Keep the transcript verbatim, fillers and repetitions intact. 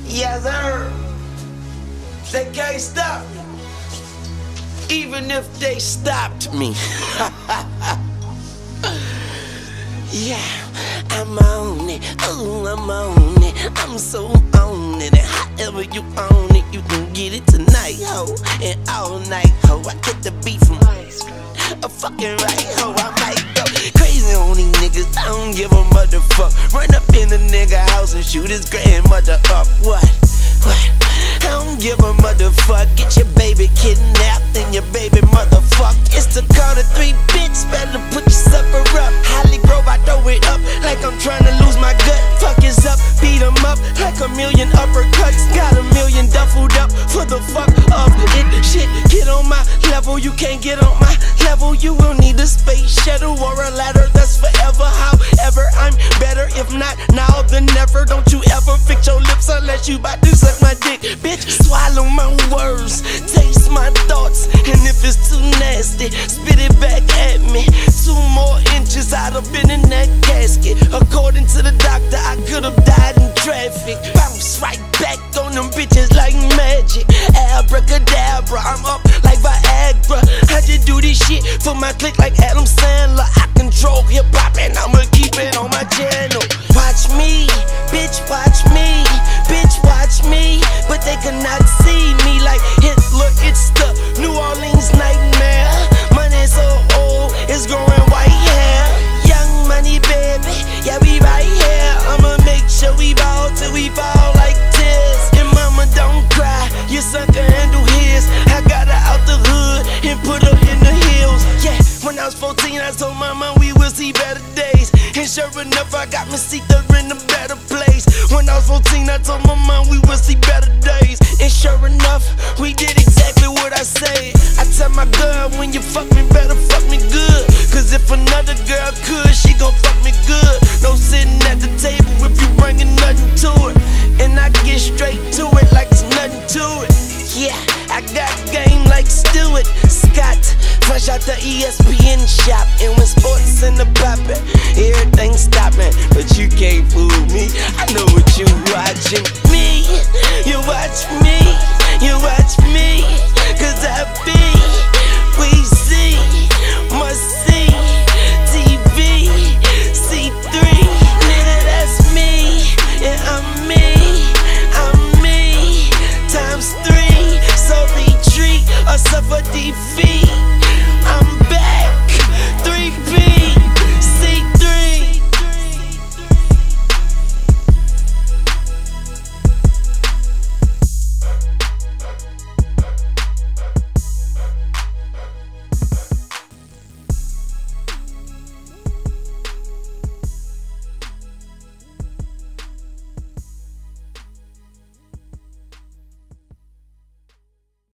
Yes, sir. They can't stop me. Even if they stopped me. Yeah, I'm on it. Ooh, I'm on it. I'm so on it. And however you own it, you can get it tonight, ho. And all night, ho. I get the beat from a fucking right, ho. I might go crazy on these niggas. I don't give a motherfuck. Run up in a nigga house and shoot his grandmother up. What? What? I don't give a motherfuck. Get your baby kidnapped and your baby motherfuck. It's the Carter three, bitch. Better put your supper up. Holly Grove, I throw it up like I'm trying to lose my gut. Fuck is up, beat 'em up like a million uppercuts. Got a million duffled up for the fuck of it. Shit, get on my level. You can't get on my level. You will need a space shuttle or a ladder. That's forever. However, I'm better. If not now, then never. Don't you ever fix your lips unless you bout to suck my dick. Bitch, swallow my words, taste my thoughts, and if it's too nasty, spit it back at me. Two more inches, I'd have been in that casket. According to the doctor, I could have died in traffic. Bounce right back on them bitches like magic. Abracadabra, I'm up like Viagra. I just do this shit for my clique like Adam Sandler. I control hip-hop and I'ma keep it on my channel. Watch me, bitch, watch me, bitch, watch me. But they cannot see me like Hitler. It's the New Orleans nightmare. Money so old, it's growing white hair. Young money, baby, yeah, we right here. I'ma make sure we ball till we fall like tears. And mama, don't cry, your son can handle his. I got her out the hood and put her in the hills. Yeah, when I was fourteen, I told mama we will see better days. And sure enough, I got my seat there in a better place. When I was fourteen, I told my mom we will see better days. And sure enough, we did exactly what I said. I tell my girl, when you fuck me, better fuck me good. Cause if another girl could, she gon' fuck me good. No sitting at the table if you bringing nothing to it. And I get straight to it like it's nothing to it. Yeah, I got game like Stewart Scott. Fresh out the E S P N shop. And when sports in the poppin', everything stoppin'. But you can't fool me, I know